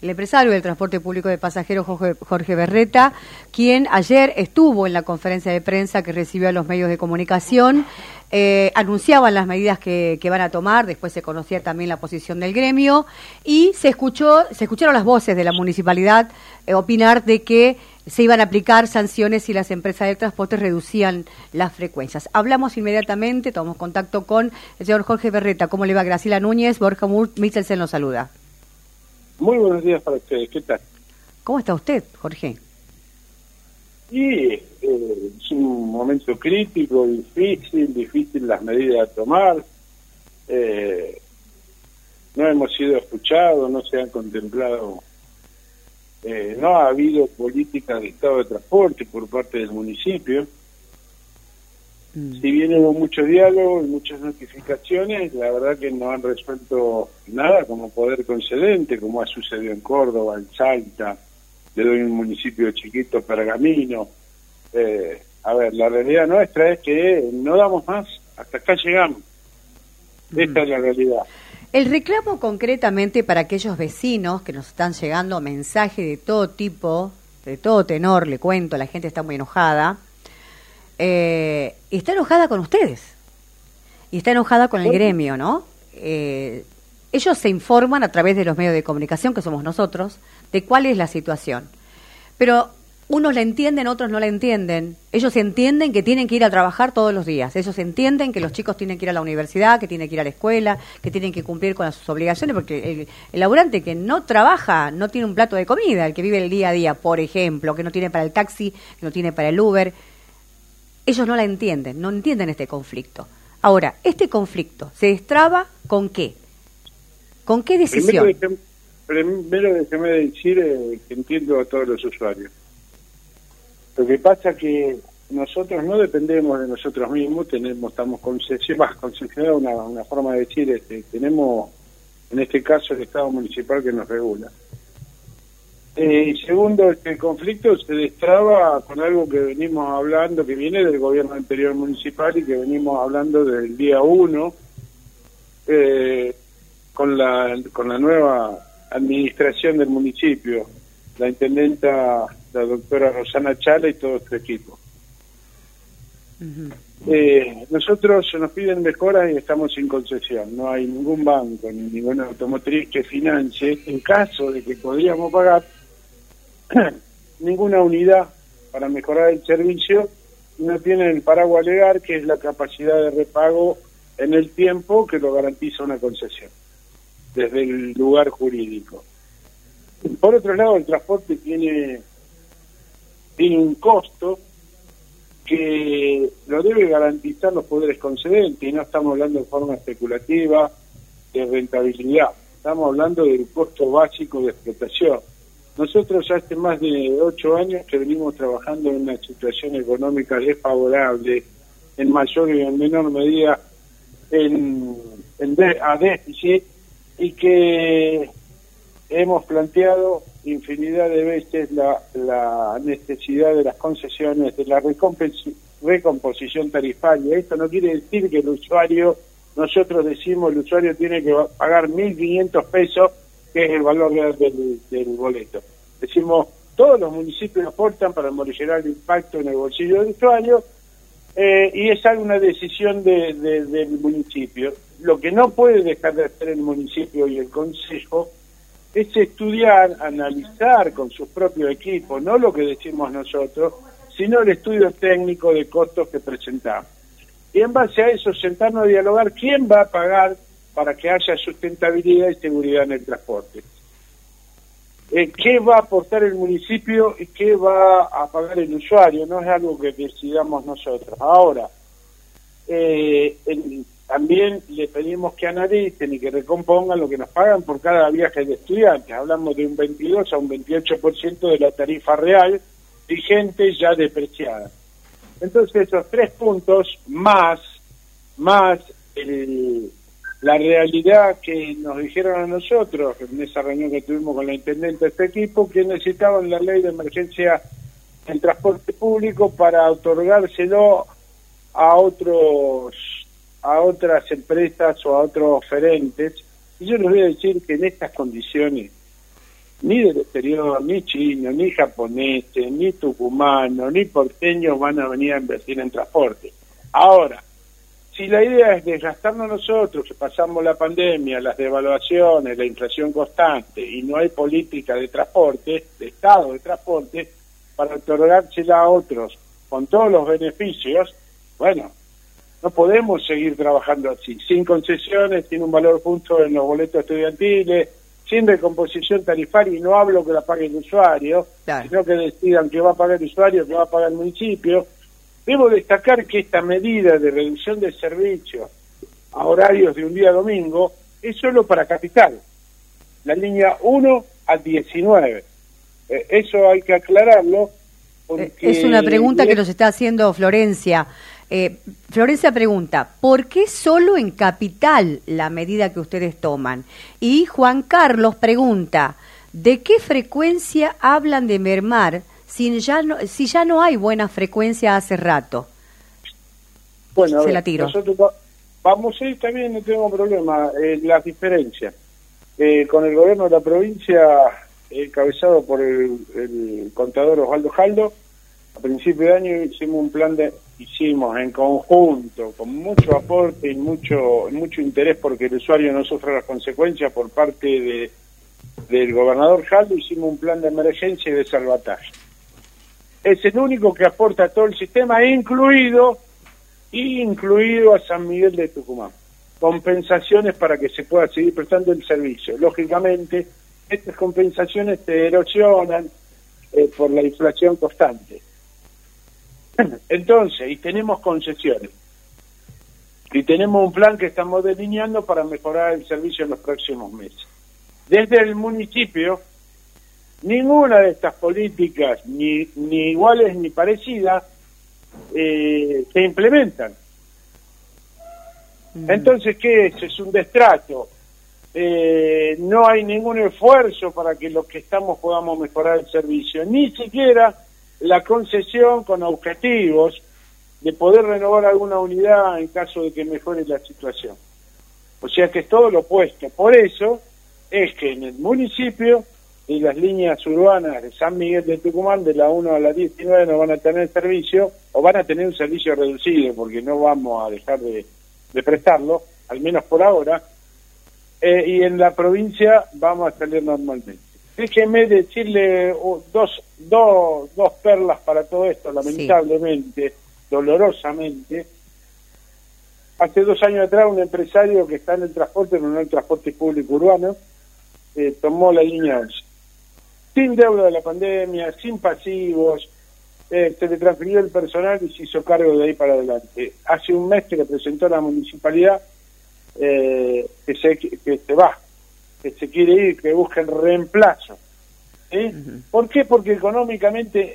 el empresario del transporte público de pasajeros Jorge Berreta, quien ayer estuvo en la conferencia de prensa que recibió a los medios de comunicación. Anunciaban las medidas que van a tomar, después se conocía también la posición del gremio y se escucharon las voces de la municipalidad opinar de que se iban a aplicar sanciones si las empresas de transporte reducían las frecuencias. Hablamos inmediatamente, tomamos contacto con el señor Jorge Berreta. ¿Cómo le va? Graciela Núñez, Borja Michelsen lo saluda. Muy buenos días para ustedes, ¿qué tal? ¿Cómo está usted, Jorge? Y es un momento crítico, difícil las medidas a tomar. No hemos sido escuchados, no se han contemplado, no ha habido política de estado de transporte por parte del municipio. Si bien hubo mucho diálogo y muchas notificaciones, la verdad que no han resuelto nada como poder concedente, como ha sucedido en Córdoba, en Salta, le doy un municipio chiquito, Pergamino. A ver, la realidad nuestra es que no damos más, hasta acá llegamos. Esta es la realidad. El reclamo concretamente para aquellos vecinos que nos están llegando mensajes de todo tipo, de todo tenor, le cuento, la gente está muy enojada. Y está enojada con ustedes y está enojada con el gremio, ¿no? Ellos se informan a través de los medios de comunicación, que somos nosotros, de cuál es la situación. Pero unos la entienden, otros no la entienden. Ellos entienden que tienen que ir a trabajar todos los días. Ellos entienden que los chicos tienen que ir a la universidad, que tienen que ir a la escuela, que tienen que cumplir con sus obligaciones, porque el laburante que no trabaja no tiene un plato de comida, el que vive el día a día, por ejemplo, que no tiene para el taxi, que no tiene para el Uber. Ellos no la entienden, no entienden este conflicto. Ahora, este conflicto se destraba ¿con qué? ¿Con qué decisión? Primero déjeme decir que entiendo a todos los usuarios. Lo que pasa es que nosotros no dependemos de nosotros mismos, estamos concesionados, una forma de decir, tenemos en este caso el Estado municipal que nos regula. Y segundo, el conflicto se destraba con algo que venimos hablando, que viene del gobierno anterior municipal y que venimos hablando desde el día 1, con la nueva administración del municipio, la intendenta, la doctora Rosana Chala y todo su equipo. Nosotros nos piden mejoras y estamos sin concesión. No hay ningún banco ni ninguna automotriz que financie, en caso de que podríamos pagar, ninguna unidad para mejorar el servicio. No tienen el paraguas legal, que es la capacidad de repago en el tiempo que lo garantiza una concesión desde el lugar jurídico. Por otro lado, el transporte tiene un costo que lo debe garantizar los poderes concedentes, y no estamos hablando de forma especulativa de rentabilidad, estamos hablando del costo básico de explotación. Nosotros hace más de 8 años que venimos trabajando en una situación económica desfavorable, en mayor y en menor medida a déficit, y que hemos planteado infinidad de veces la necesidad de las concesiones, de la recomposición tarifaria. Esto no quiere decir que el usuario, nosotros decimos el usuario tiene que pagar 1.500 pesos, que es el valor real del boleto. Decimos, todos los municipios aportan para morigerar el impacto en el bolsillo del usuario, y es una decisión del municipio. Lo que no puede dejar de hacer el municipio y el consejo es estudiar, analizar con sus propios equipos, no lo que decimos nosotros, sino el estudio técnico de costos que presentamos. Y en base a eso sentarnos a dialogar quién va a pagar para que haya sustentabilidad y seguridad en el transporte. ¿Qué va a aportar el municipio y qué va a pagar el usuario? No es algo que decidamos nosotros. Ahora, también le pedimos que analicen y que recompongan lo que nos pagan por cada viaje de estudiantes. Hablamos de un 22 a un 28% de la tarifa real vigente ya depreciada. Entonces esos 3 puntos más la realidad que nos dijeron a nosotros en esa reunión que tuvimos con la intendente de este equipo, que necesitaban la ley de emergencia en transporte público para otorgárselo a otras empresas o a otros oferentes. Y yo les voy a decir que en estas condiciones ni del exterior, ni chinos, ni japoneses, ni tucumanos, ni porteños van a venir a invertir en transporte. Ahora, si la idea es desgastarnos nosotros, que pasamos la pandemia, las devaluaciones, la inflación constante, y no hay política de transporte, de estado de transporte, para otorgársela a otros con todos los beneficios, bueno, no podemos seguir trabajando así, sin concesiones, sin un valor justo en los boletos estudiantiles, sin recomposición tarifaria, y no hablo que la pague el usuario, claro, sino que decidan que va a pagar el usuario, que va a pagar el municipio. Debo destacar que esta medida de reducción de servicios a horarios de un día domingo es solo para Capital, la línea 1 a 19. Eso hay que aclararlo. Porque es una pregunta que nos está haciendo Florencia. Florencia pregunta, ¿por qué solo en Capital la medida que ustedes toman? Y Juan Carlos pregunta, ¿de qué frecuencia hablan de mermar si ya no hay buena frecuencia hace rato? Bueno, la tiro. Nosotros vamos a ir también, no tengo problema, las diferencias. Con el gobierno de la provincia, encabezado por el contador Osvaldo Jaldo, a principio de año hicimos en conjunto, con mucho aporte y mucho interés porque el usuario no sufra las consecuencias por parte del gobernador Jaldo, hicimos un plan de emergencia y de salvataje. Es el único que aporta a todo el sistema, incluido a San Miguel de Tucumán. Compensaciones para que se pueda seguir prestando el servicio. Lógicamente, estas compensaciones se erosionan por la inflación constante. Entonces, y tenemos concesiones. Y tenemos un plan que estamos delineando para mejorar el servicio en los próximos meses. Desde el municipio, ninguna de estas políticas, ni iguales ni parecidas, se implementan. Entonces, ¿qué es? Es un destrato. No hay ningún esfuerzo para que los que estamos podamos mejorar el servicio, ni siquiera la concesión con objetivos de poder renovar alguna unidad en caso de que mejore la situación. O sea que es todo lo opuesto. Por eso es que en el municipio y las líneas urbanas de San Miguel de Tucumán, de la 1 a la 19, no van a tener servicio, o van a tener un servicio reducido, porque no vamos a dejar de prestarlo, al menos por ahora, y en la provincia vamos a salir normalmente. Déjeme decirle dos perlas para todo esto, lamentablemente, sí, dolorosamente. Hace 2 años atrás un empresario que está en el transporte, pero no en el transporte público urbano, tomó la línea 11. Sin deuda de la pandemia, sin pasivos, se le transfirió el personal y se hizo cargo de ahí para adelante. Hace un mes que le presentó a la municipalidad que se va, que se quiere ir, que busquen reemplazo. ¿Por qué? Porque económicamente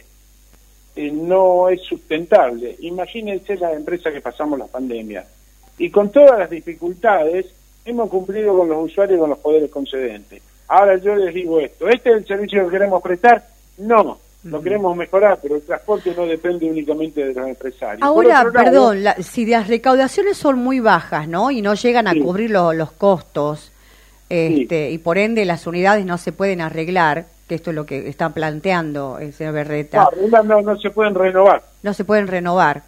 no es sustentable. Imagínense las empresas que pasamos la pandemia. Y con todas las dificultades, hemos cumplido con los usuarios y con los poderes concedentes. Ahora yo les digo esto, ¿este es el servicio que queremos prestar? No, lo queremos mejorar, pero el transporte no depende únicamente de los empresarios. Ahora, perdón, si las recaudaciones son muy bajas, ¿no? Y no llegan a cubrir los costos, y por ende las unidades no se pueden arreglar, que esto es lo que están planteando el señor Berreta. No se pueden renovar. No se pueden renovar.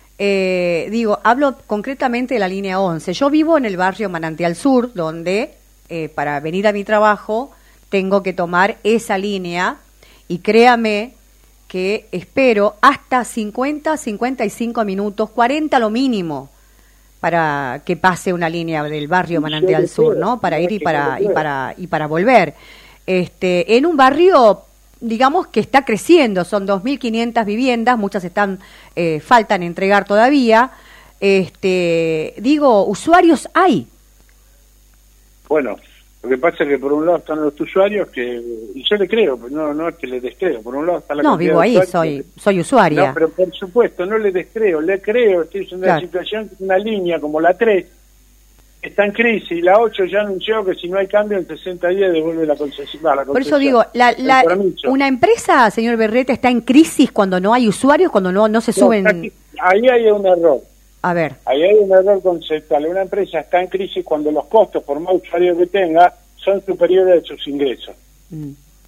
Hablo concretamente de la línea 11. Yo vivo en el barrio Manantial Sur, donde para venir a mi trabajo tengo que tomar esa línea, y créame que espero hasta 50, 55 minutos, 40 lo mínimo, para que pase una línea del barrio Manantial Sur, ¿no? Para ir y para volver. En un barrio, digamos, que está creciendo, son 2.500 viviendas, muchas faltan entregar todavía. Usuarios hay. Bueno, lo que pasa es que por un lado están los usuarios y yo le creo, no es que le descreo, por un lado está la vivo ahí, soy usuaria. No, pero por supuesto, no le descreo, le creo, estoy en una situación, una línea como la 3, está en crisis, la 8 ya anunció que si no hay cambio en 60 días devuelve la concesión. Por eso digo, una empresa, señor Berreta, está en crisis cuando no hay usuarios, cuando no se suben... Ahí hay un error. A ver. Ahí hay un error conceptual. Una empresa está en crisis cuando los costos, por más usuarios que tenga, son superiores a sus ingresos.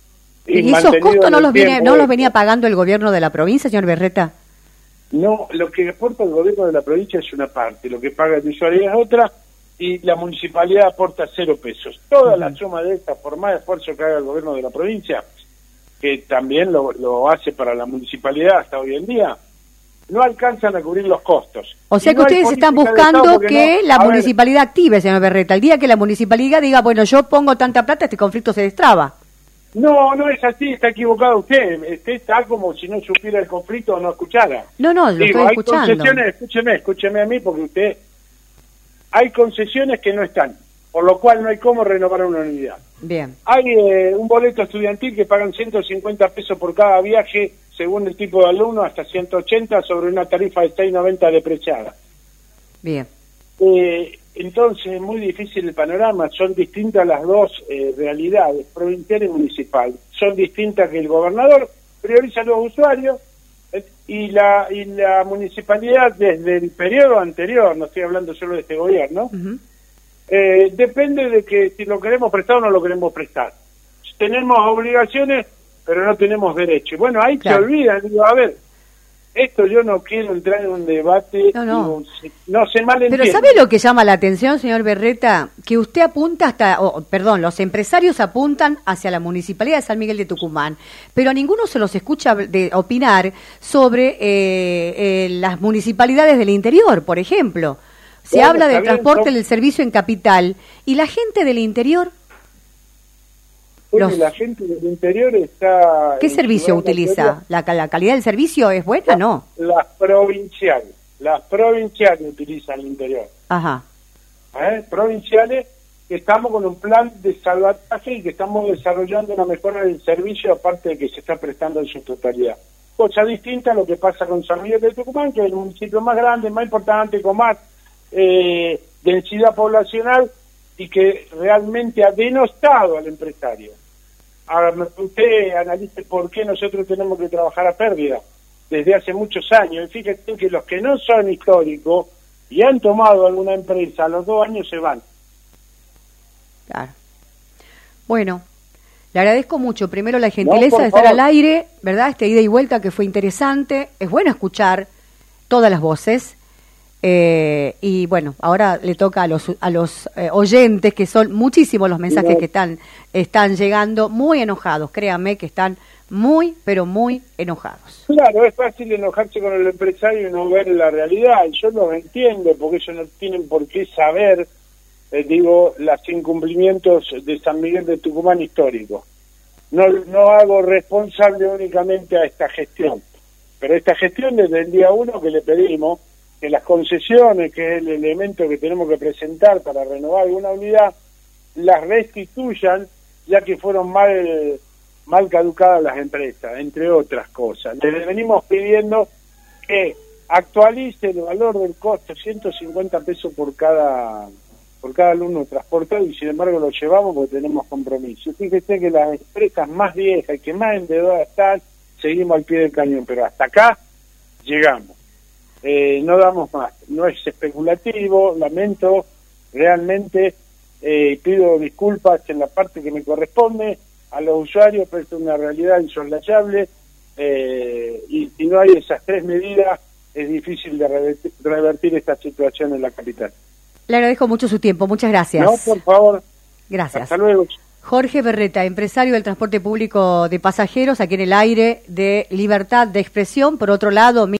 ¿Y esos costos no los venía pagando el gobierno de la provincia, señor Berreta? No, lo que aporta el gobierno de la provincia es una parte, lo que paga el usuario es otra, y la municipalidad aporta 0 pesos. Toda la suma de esta, por más esfuerzo que haga el gobierno de la provincia, que también lo hace para la municipalidad hasta hoy en día, no alcanzan a cubrir los costos. O sea que ustedes están buscando que la municipalidad active, señor Berreta. El día que la municipalidad diga, bueno, yo pongo tanta plata, este conflicto se destraba. No, no es así, está equivocado usted. Usted está como si no supiera el conflicto o no escuchara. No, lo estoy escuchando. Hay concesiones, escúcheme a mí, porque usted... Hay concesiones que no están, por lo cual no hay cómo renovar una unidad. Bien. Hay un boleto estudiantil que pagan 150 pesos por cada viaje, según el tipo de alumno, hasta 180 sobre una tarifa de 6.90 depreciada. Bien. Entonces es muy difícil el panorama, son distintas las dos realidades, provincial y municipal. Son distintas que el gobernador prioriza a los usuarios y la municipalidad desde el periodo anterior, no estoy hablando solo de este gobierno, depende de que si lo queremos prestar o no lo queremos prestar. Tenemos obligaciones, pero no tenemos derechos. Bueno, ahí se olvidan, digo, a ver, esto yo no quiero entrar en un debate, no se malentiende. Pero ¿sabe lo que llama la atención, señor Berreta? Que usted apunta los empresarios apuntan hacia la Municipalidad de San Miguel de Tucumán, pero a ninguno se los escucha opinar sobre las municipalidades del interior, por ejemplo. Se habla del transporte del servicio en capital, ¿y la gente del interior? La gente del interior está... ¿Qué servicio utiliza? ¿La calidad del servicio es buena, no? Las provinciales utilizan el interior. Ajá. Provinciales, que estamos con un plan de salvataje y que estamos desarrollando una mejora del servicio, aparte de que se está prestando en su totalidad. Cosa distinta a lo que pasa con San Miguel de Tucumán, que es el municipio más grande, más importante, con más densidad poblacional y que realmente ha denostado al empresario. Ahora, usted analice por qué nosotros tenemos que trabajar a pérdida desde hace muchos años. Y fíjense que los que no son históricos y han tomado alguna empresa, a los 2 años se van. Claro. Bueno, le agradezco mucho. Primero la gentileza de estar al aire, ¿verdad? Esta ida y vuelta que fue interesante. Es bueno escuchar todas las voces. Y bueno, ahora le toca a los oyentes, que son muchísimos los mensajes que están llegando, muy enojados, créanme que están muy, pero muy enojados. Claro, es fácil enojarse con el empresario y no ver la realidad, yo los entiendo, porque ellos no tienen por qué saber, los incumplimientos de San Miguel de Tucumán histórico. No hago responsable únicamente a esta gestión, pero esta gestión desde el día 1 que le pedimos, que las concesiones, que es el elemento que tenemos que presentar para renovar alguna unidad, las restituyan, ya que fueron mal caducadas las empresas, entre otras cosas. Les venimos pidiendo que actualice el valor del costo, 150 pesos por cada alumno transportado, y sin embargo lo llevamos porque tenemos compromiso. Fíjese que las empresas más viejas y que más endeudadas están, seguimos al pie del cañón, pero hasta acá llegamos. No damos más, no es especulativo, lamento realmente, pido disculpas en la parte que me corresponde a los usuarios, pero esto es una realidad insoslayable, y si no hay esas 3 medidas es difícil de revertir esta situación en la capital. Le agradezco mucho su tiempo, muchas gracias. No, por favor. Gracias. Hasta luego. Jorge Berreta, empresario del transporte público de pasajeros, aquí en el aire de libertad de expresión. Por otro lado,